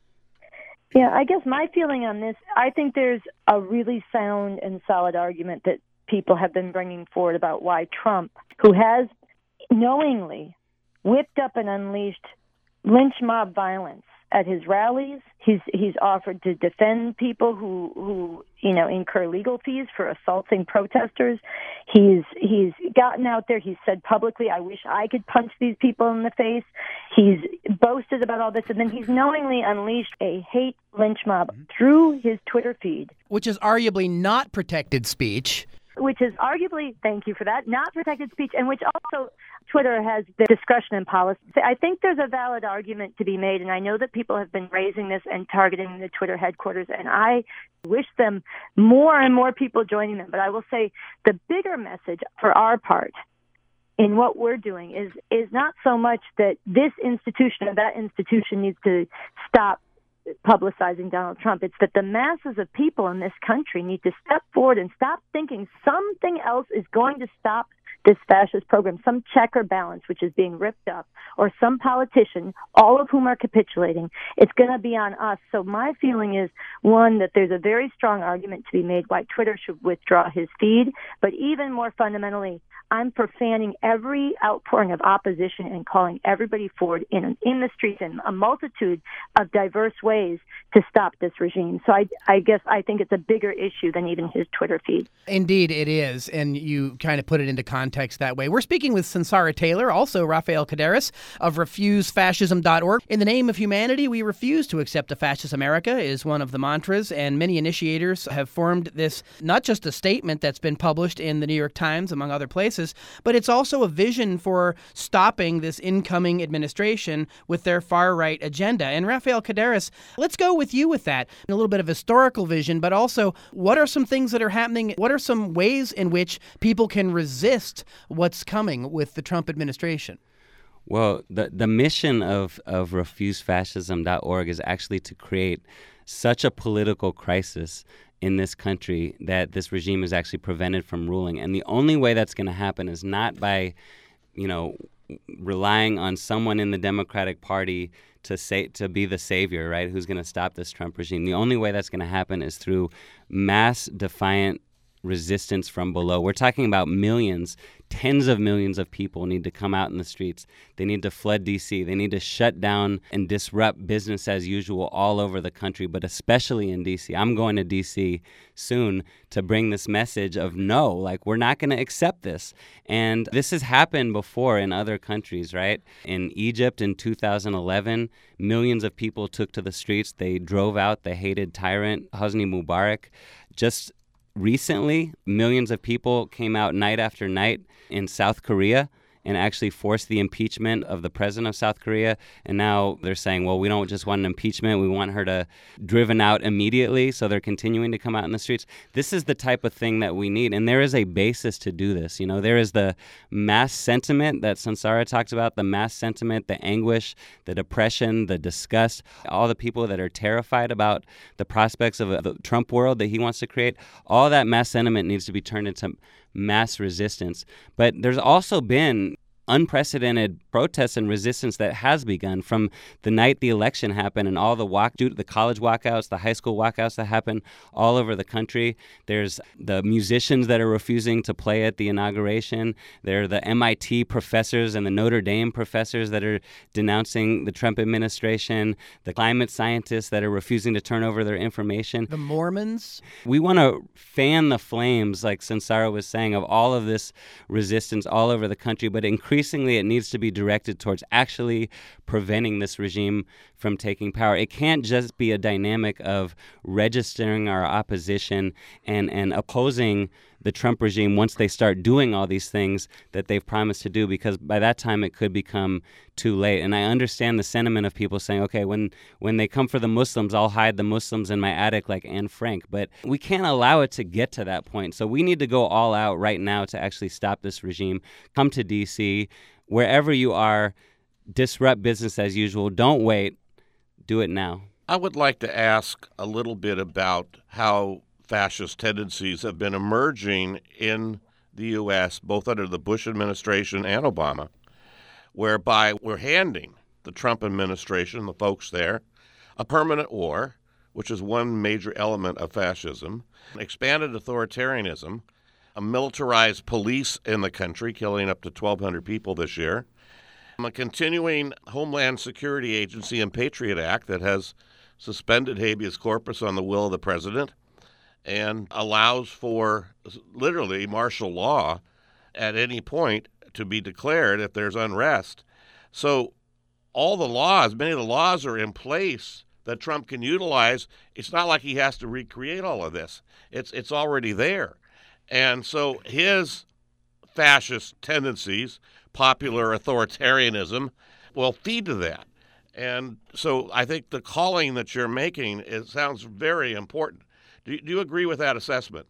Yeah, I guess my feeling on this, I think there's a really sound and solid argument that people have been bringing forward about why Trump, who has knowingly whipped up and unleashed lynch mob violence at his rallies, he's he's offered to defend people who who you know incur legal fees for assaulting protesters. He's he's gotten out there. He's said publicly, "I wish I could punch these people in the face." He's boasted about all this, and then he's knowingly unleashed a hate lynch mob through his Twitter feed, which is arguably not protected speech. Which is arguably, thank you for that, not protected speech, and which also Twitter has the discretion and policy. I think there's a valid argument to be made, and I know that people have been raising this and targeting the Twitter headquarters, and I wish them more and more people joining them. But I will say the bigger message for our part in what we're doing is is not so much that this institution or that institution needs to stop publicizing Donald Trump. It's that the masses of people in this country need to step forward and stop thinking something else is going to stop this fascist program, some check or balance which is being ripped up, or some politician, all of whom are capitulating. It's going to be on us. So my feeling is, one, that there's a very strong argument to be made why Twitter should withdraw his feed, but even more fundamentally, I'm for fanning every outpouring of opposition and calling everybody forward in in the streets in a multitude of diverse ways to stop this regime. So I, I guess I think it's a bigger issue than even his Twitter feed. Indeed, it is, and you kind of put it into context that way. We're speaking with Sunsara Taylor, also Rafael Cadares of refuse fascism dot org. In the name of humanity, we refuse to accept a fascist America is one of the mantras, and many initiators have formed this, not just a statement that's been published in the New York Times, among other places, but it's also a vision for stopping this incoming administration with their far-right agenda. And Rafael Cadares, let's go with you with that. A little bit of historical vision, but also what are some things that are happening? What are some ways in which people can resist what's coming with the Trump administration? Well, the, the mission of, of refuse fascism dot org is actually to create such a political crisis in this country that this regime is actually prevented from ruling. And the only way that's going to happen is not by, you know, relying on someone in the Democratic Party to say to be the savior, right? Who's going to stop this Trump regime? The only way that's going to happen is through mass defiant resistance from below. We're talking about millions, tens of millions of people need to come out in the streets. They need to flood D C. They need to shut down and disrupt business as usual all over the country, but especially in D C. I'm going to D C soon to bring this message of no, like we're not going to accept this. And this has happened before in other countries, right? In Egypt in two thousand eleven, millions of people took to the streets. They drove out the hated tyrant Hosni Mubarak. Just recently, millions of people came out night after night in South Korea and actually forced the impeachment of the president of South Korea. And now they're saying, well, we don't just want an impeachment. We want her to driven out immediately. So they're continuing to come out in the streets. This is the type of thing that we need. And there is a basis to do this. You know, there is the mass sentiment that Sunsara talked about, the mass sentiment, the anguish, the depression, the disgust, all the people that are terrified about the prospects of a the Trump world that he wants to create. All that mass sentiment needs to be turned into mass resistance. But there's also been unprecedented protests and resistance that has begun from the night the election happened and all the walk, the college walkouts, the high school walkouts that happen all over the country. There's the musicians that are refusing to play at the inauguration. There are the M I T professors and the Notre Dame professors that are denouncing the Trump administration, the climate scientists that are refusing to turn over their information. The Mormons. We want to fan the flames, like Sunsara was saying, of all of this resistance all over the country, but increasingly Increasingly, it needs to be directed towards actually preventing this regime from taking power. It can't just be a dynamic of registering our opposition and, and opposing the Trump regime once they start doing all these things that they've promised to do, because by that time it could become too late. And I understand the sentiment of people saying, okay, when, when they come for the Muslims, I'll hide the Muslims in my attic like Anne Frank. But we can't allow it to get to that point. So we need to go all out right now to actually stop this regime. Come to D C, wherever you are, disrupt business as usual. Don't wait. Do it now. I would like to ask a little bit about how fascist tendencies have been emerging in the U S, both under the Bush administration and Obama, whereby we're handing the Trump administration, the folks there, a permanent war, which is one major element of fascism, expanded authoritarianism, a militarized police in the country, killing up to twelve hundred people this year, a continuing Homeland Security Agency and Patriot Act that has suspended habeas corpus on the will of the president, and allows for literally martial law at any point to be declared if there's unrest. So all the laws, many of the laws are in place that Trump can utilize. It's not like he has to recreate all of this. It's it's already there. And so his fascist tendencies, popular authoritarianism, will feed to that. And so I think the calling that you're making, it sounds very important. Do you, do you agree with that assessment?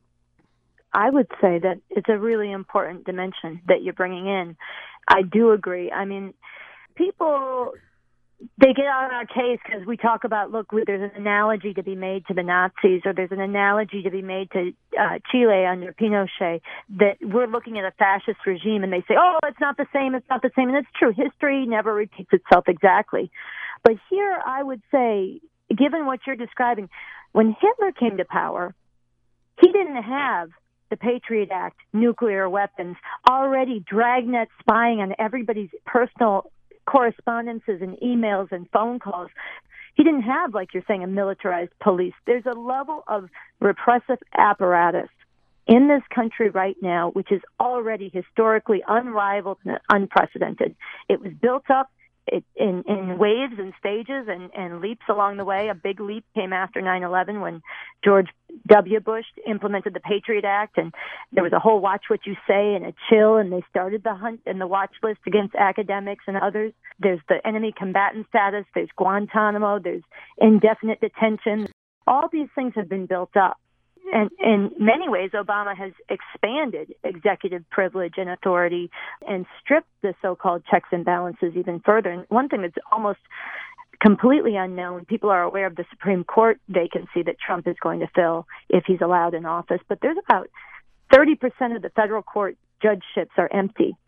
I would say that it's a really important dimension that you're bringing in. I do agree. I mean, people, they get on our case because we talk about, look, there's an analogy to be made to the Nazis, or there's an analogy to be made to uh, Chile under Pinochet, that we're looking at a fascist regime, and they say, oh, it's not the same, it's not the same. And it's true. History never repeats itself exactly. But here I would say, given what you're describing, when Hitler came to power, he didn't have the Patriot Act, nuclear weapons, already dragnet spying on everybody's personal correspondences and emails and phone calls. He didn't have, like you're saying, a militarized police. There's a level of repressive apparatus in this country right now, which is already historically unrivaled and unprecedented. It was built up It, in, in waves and stages and, and leaps along the way. A big leap came after nine eleven when George W. Bush implemented the Patriot Act, and there was a whole watch what you say and a chill, and they started the hunt and the watch list against academics and others. There's the enemy combatant status, there's Guantanamo, there's indefinite detention. All these things have been built up. And in many ways, Obama has expanded executive privilege and authority and stripped the so-called checks and balances even further. And one thing that's almost completely unknown, people are aware of the Supreme Court vacancy that Trump is going to fill if he's allowed in office, but there's about thirty percent of the federal court judgeships are empty.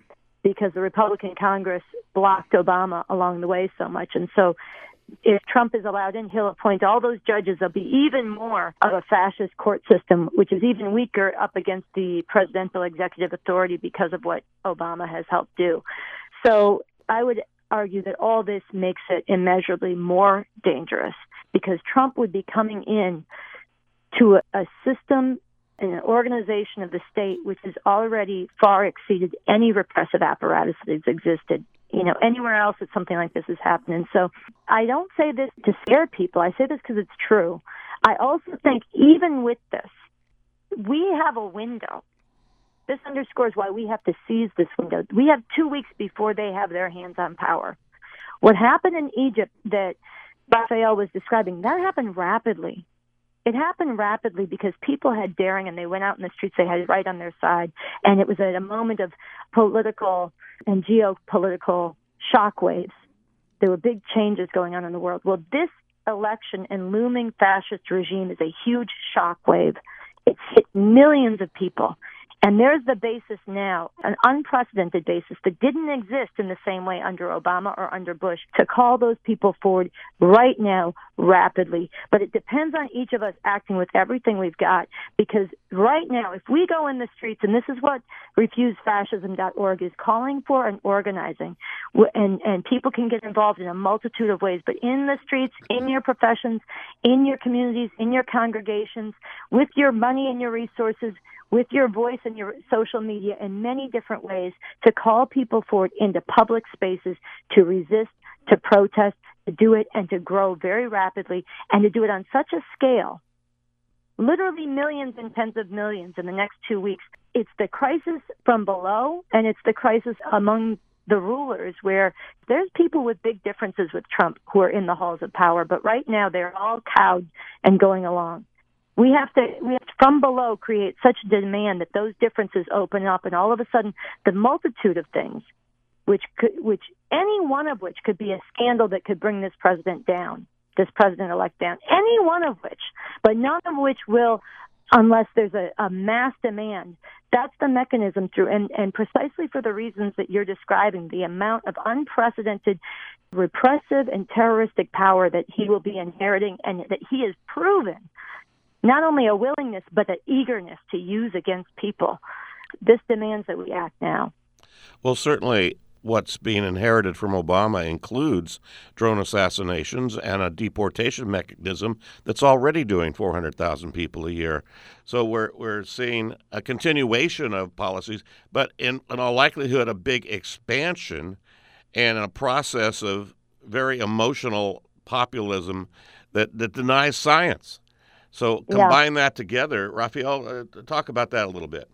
because the Republican Congress blocked Obama along the way so much. And so if Trump is allowed in, he'll appoint all those judges. There'll be even more of a fascist court system, which is even weaker up against the presidential executive authority because of what Obama has helped do. So I would argue that all this makes it immeasurably more dangerous, because Trump would be coming in to a, a system and an organization of the state which has already far exceeded any repressive apparatus that has existed. You know, anywhere else that something like this has happened. And so I don't say this to scare people. I say this because it's true. I also think even with this, we have a window. This underscores why we have to seize this window. We have two weeks before they have their hands on power. What happened in Egypt that Raphael was describing, that happened rapidly. It happened rapidly because people had daring and they went out in the streets. They had it right on their side. And it was at a moment of political and geopolitical shockwaves. There were big changes going on in the world. Well, this election and looming fascist regime is a huge shockwave. It's hit millions of people. And there's the basis now, an unprecedented basis that didn't exist in the same way under Obama or under Bush, to call those people forward right now, rapidly. But it depends on each of us acting with everything we've got, because right now, if we go in the streets, and this is what refuse fascism dot org is calling for and organizing, and, and people can get involved in a multitude of ways, but in the streets, in your professions, in your communities, in your congregations, with your money and your resources, with your voice and your social media, in many different ways, to call people forward into public spaces to resist, to protest, to do it, and to grow very rapidly, and to do it on such a scale, literally millions and tens of millions in the next two weeks. It's the crisis from below, and it's the crisis among the rulers, where there's people with big differences with Trump who are in the halls of power, but right now they're all cowed and going along. We have to, we have to, from below, create such demand that those differences open up, and all of a sudden, the multitude of things, which could, which any one of which could be a scandal that could bring this president down, this president-elect down, any one of which, but none of which will, unless there's a, a mass demand. That's the mechanism through, and, and precisely for the reasons that you're describing, the amount of unprecedented repressive and terroristic power that he will be inheriting, and that he has proven not only a willingness, but an eagerness to use against people. This demands that we act now. Well, certainly what's being inherited from Obama includes drone assassinations and a deportation mechanism that's already doing four hundred thousand people a year. So we're we're seeing a continuation of policies, but in, in all likelihood, a big expansion and a process of very emotional populism that, that denies science. So combine yeah. that together. Raphael, uh, talk about that a little bit.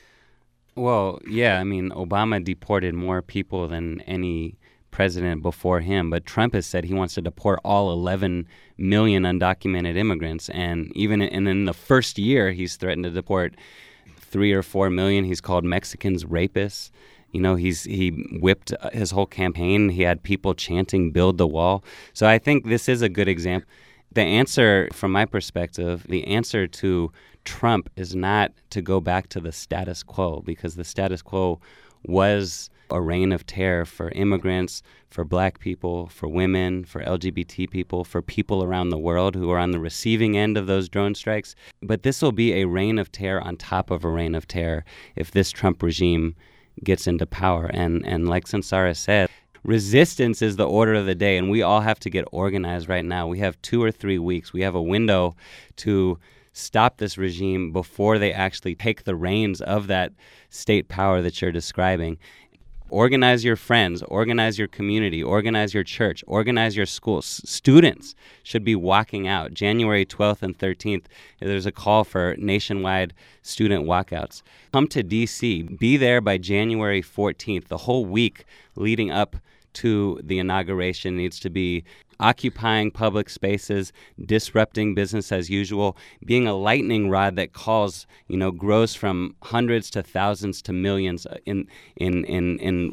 Well, yeah, I mean, Obama deported more people than any president before him, but Trump has said he wants to deport all eleven million undocumented immigrants. And even in, and in the first year, he's threatened to deport three or four million. He's called Mexicans rapists. You know, he's he whipped his whole campaign. He had people chanting, "Build the wall." So I think this is a good example. The answer, from my perspective, the answer to Trump is not to go back to the status quo, because the status quo was a reign of terror for immigrants, for black people, for women, for L G B T people, for people around the world who are on the receiving end of those drone strikes. But this will be a reign of terror on top of a reign of terror if this Trump regime gets into power. And, and like Sansara said, resistance is the order of the day, and we all have to get organized right now. We have two or three weeks. We have a window to stop this regime before they actually take the reins of that state power that you're describing. Organize your friends, organize your community, organize your church, organize your schools. Students should be walking out. January twelfth and thirteenth, there's a call for nationwide student walkouts. Come to D C. Be there by January fourteenth. The whole week leading up to the inauguration needs to be occupying public spaces, disrupting business as usual, being a lightning rod that calls, you know, grows from hundreds to thousands to millions in in in in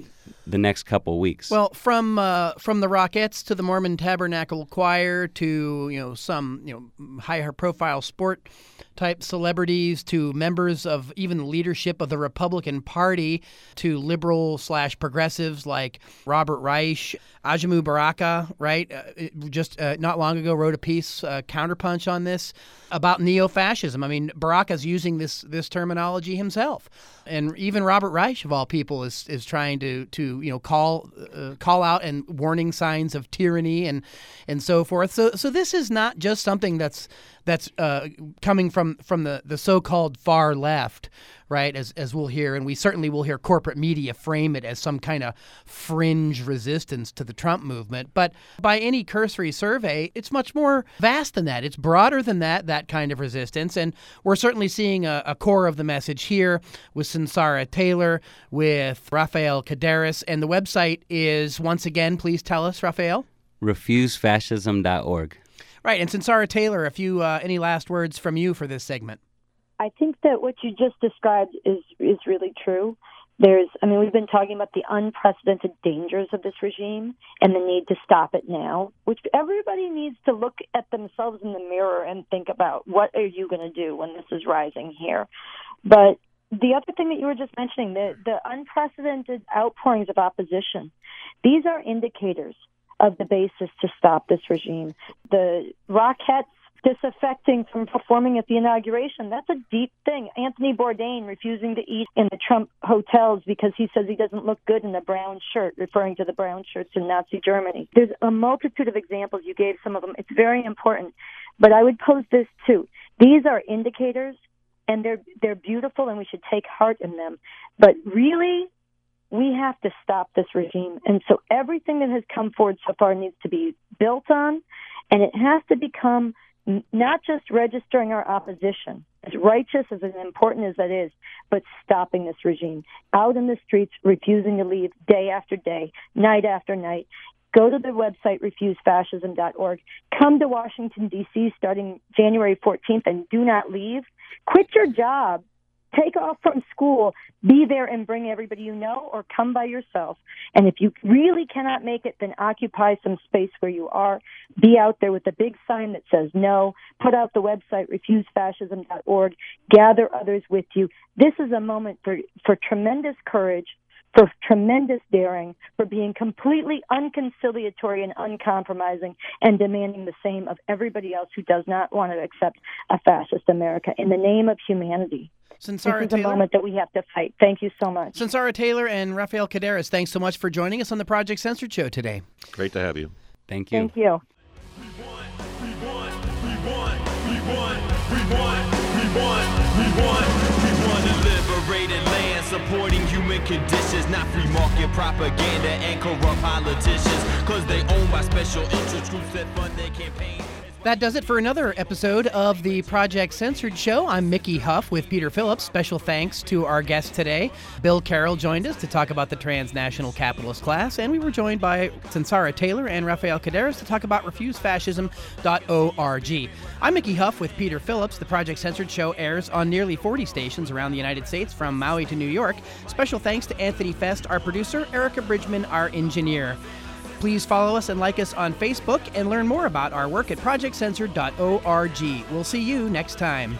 the next couple weeks? Well, from uh, from the Rockettes to the Mormon Tabernacle Choir to you know some you know higher profile sport type celebrities to members of even the leadership of the Republican Party to liberal slash progressives like Robert Reich, Ajamu Baraka, right? Uh, it just uh, not long ago wrote a piece, uh, Counterpunch, on this about neo-fascism. I mean, Baraka's using this this terminology himself, and even Robert Reich, of all people, is is trying to to you know call uh, call out and warning signs of tyranny and and so forth. So so this is not just something that's that's uh, coming from from the, the so-called far left, right, as as we'll hear, and we certainly will hear corporate media frame it as some kind of fringe resistance to the Trump movement. But by any cursory survey, it's much more vast than that. It's broader than that, that kind of resistance, and we're certainly seeing a, a core of the message here with Sunsara Taylor, with Rafael Caderas, and the website is, once again, please tell us, Rafael? refuse fascism dot org. Right, and Sunsara Taylor, if you uh, any last words from you for this segment? I think that what you just described is is really true. There's, I mean, we've been talking about the unprecedented dangers of this regime and the need to stop it now, which everybody needs to look at themselves in the mirror and think about, what are you going to do when this is rising here? But the other thing that you were just mentioning, the, the unprecedented outpourings of opposition, these are indicators of the basis to stop this regime. The Rockettes disaffecting from performing at the inauguration, that's a deep thing. Anthony Bourdain refusing to eat in the Trump hotels because he says he doesn't look good in a brown shirt, referring to the brown shirts in Nazi Germany. There's a multitude of examples. You gave some of them. It's very important. But I would pose this too. These are indicators, and they're they're beautiful, and we should take heart in them. But really, we have to stop this regime. And so everything that has come forward so far needs to be built on, and it has to become not just registering our opposition, as righteous as important as that is, but stopping this regime. Out in the streets, refusing to leave day after day, night after night. Go to the website, refuse fascism dot org. Come to Washington, D C starting January fourteenth, and do not leave. Quit your job. Take off from school, be there and bring everybody you know, or come by yourself. And if you really cannot make it, then occupy some space where you are. Be out there with a big sign that says no. Put out the website, refuse fascism dot org. Gather others with you. This is a moment for, for tremendous courage, for tremendous daring, for being completely unconciliatory and uncompromising, and demanding the same of everybody else who does not want to accept a fascist America in the name of humanity. Sunsara this is Taylor. a moment that we have to fight. Thank you so much. Sunsara Taylor and Rafael Caderas, thanks so much for joining us on the Project Censored Show today. Great to have you. Thank you. Thank you. We won, we won, we won, we won, we won, we won, we won a liberated land, supporting human conditions, not free market propaganda and corrupt politicians, cause they owned by special interest groups that fund their campaigns. That does it for another episode of the Project Censored Show. I'm Mickey Huff with Peter Phillips. Special thanks to our guest today. Bill Carroll joined us to talk about the transnational capitalist class, and we were joined by Sunsara Taylor and Rafael Caderas to talk about refuse fascism dot org. I'm Mickey Huff with Peter Phillips. The Project Censored Show airs on nearly forty stations around the United States, from Maui to New York. Special thanks to Anthony Fest, our producer, Erica Bridgman, our engineer. Please follow us and like us on Facebook and learn more about our work at project censored dot org. We'll see you next time.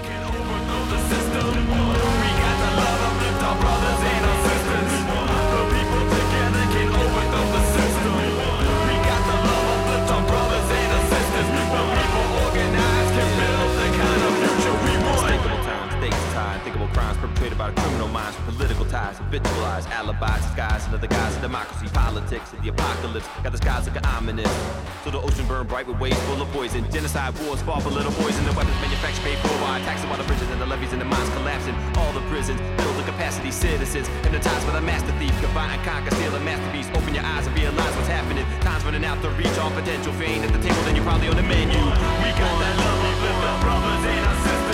By criminal minds, political ties, habitualized alibis, disguised under the guise of democracy, politics, and the apocalypse. Got the skies looking ominous. So the ocean burned bright with waves full of poison. Genocide wars fought for little boys, and the weapons manufactured paid for by taxing while the bridges and the levees and the mines collapsing. All the prisons build the capacity citizens. Hypnotized by the master thief, combine and conquer, steal a masterpiece. Open your eyes and realize what's happening. Time's running out to reach all potential. If you ain't at the table, then you're probably on the menu. We got that love, we lift our brothers and our sisters.